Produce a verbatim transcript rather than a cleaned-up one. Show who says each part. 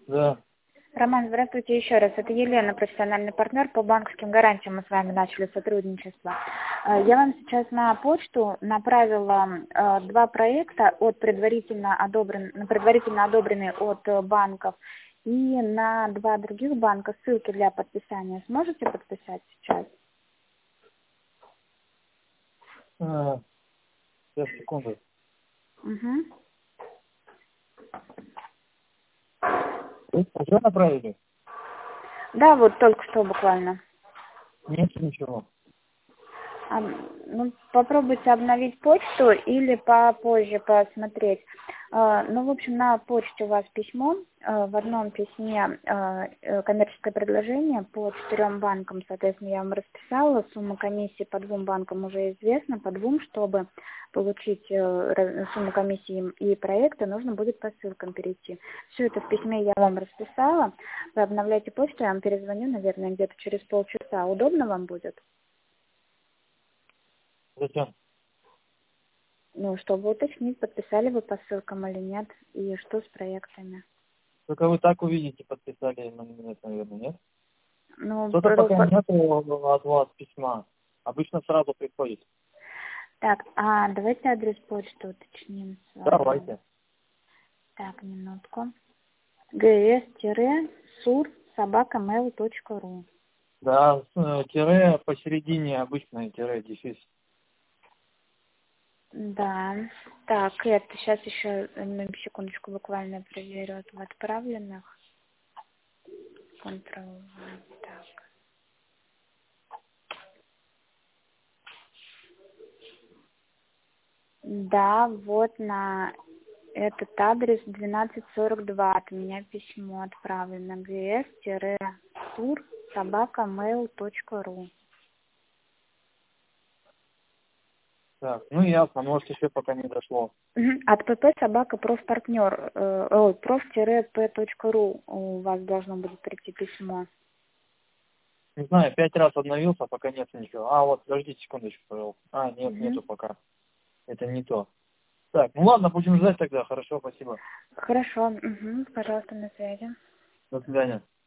Speaker 1: Да.
Speaker 2: Роман, здравствуйте еще раз. Это Елена, профессиональный партнер по банковским гарантиям. Мы с вами начали сотрудничество. Э, Я вам сейчас на почту направила э, два проекта от предварительно одобрен, на предварительно одобренные от э, банков и на два других банка ссылки для подписания. Сможете подписать сейчас?
Speaker 1: А, сейчас, секунду.
Speaker 2: Угу.
Speaker 1: Вы уже направили?
Speaker 2: Да, вот только что буквально.
Speaker 1: Нет, ничего.
Speaker 2: А, ну, попробуйте обновить почту или попозже посмотреть. А, ну, в общем, на почте у вас письмо. А, в одном письме а, э, коммерческое предложение по четырем банкам, соответственно, я вам расписала. Сумма комиссии по двум банкам уже известна. По двум, чтобы получить э, раз- сумму комиссии и проекта, нужно будет по ссылкам перейти. Все это в письме я вам расписала. Вы обновляйте почту, я вам перезвоню, наверное, где-то через полчаса. Удобно вам будет?
Speaker 1: Зачем?
Speaker 2: Ну, чтобы уточнить, подписали вы по ссылкам или нет, и что с проектами.
Speaker 1: Только вы так увидите, подписали, но нет, наверное, нет?
Speaker 2: Ну,
Speaker 1: Что-то
Speaker 2: про-
Speaker 1: пока
Speaker 2: по-
Speaker 1: нет от вас письма. Обычно сразу приходит.
Speaker 2: так, а давайте адрес почты уточним с вами.
Speaker 1: Давайте.
Speaker 2: Так, минутку. гс-сур собака mail точка ру.
Speaker 1: Да, с, э, тире посередине обычное тире, дефис.
Speaker 2: Да. Так, это сейчас еще на секундочку буквально проверю в отправленных. Control. Так. Да, вот на этот адрес двенадцать сорок два от меня письмо отправлено. гс-сур собака mail точка ру.
Speaker 1: Так, ну ясно, может еще пока не дошло.
Speaker 2: Мгм. От pp собака профпартнер, э, ой, проф-п.ру у вас должно будет прийти письмо.
Speaker 1: Не знаю, пять раз обновился, пока нет ничего. А, вот, подождите секундочку, пожалуйста. А, нет,
Speaker 2: Мгм.
Speaker 1: нету пока. Это не то. Так, ну ладно, будем ждать тогда. Хорошо, спасибо.
Speaker 2: Хорошо, мгм. Пожалуйста, на связи.
Speaker 1: До свидания.